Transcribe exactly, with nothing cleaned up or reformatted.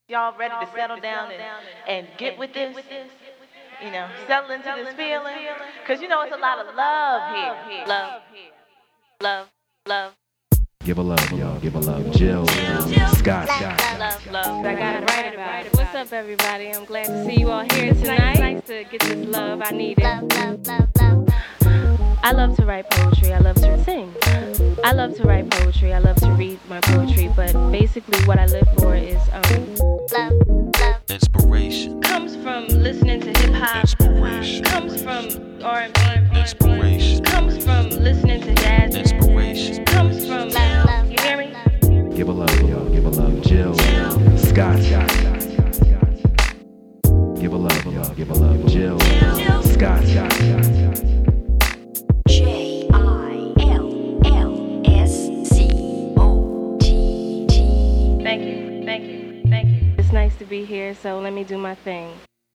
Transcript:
Y'all ready to settle down and, and get with this? You know, settle into this feeling? Because you know it's a lot of love here. Love, love, love. Give a love, y'all. Give a love. Jill, Scott, Love, love. I got it right about it. What's up, everybody? I'm glad to see you all here tonight. Nice to get this love. I need it. I love to write poetry. I love to sing. I love to write poetry. I love to read my poetry. But basically, what I live for is um, love, love. Inspiration. Comes from listening to hip hop. Inspiration. Comes from R and B. Inspiration. Comes from listening to jazz. Inspiration. Comes from love. You hear me? give a love, y'all. Give a love. Jill, Scott, give a love, y'all. Give a love. Jill, Scott, J I L L S C O T T. Thank you. Thank you. Thank you. It's nice to be here, so let me do my thing.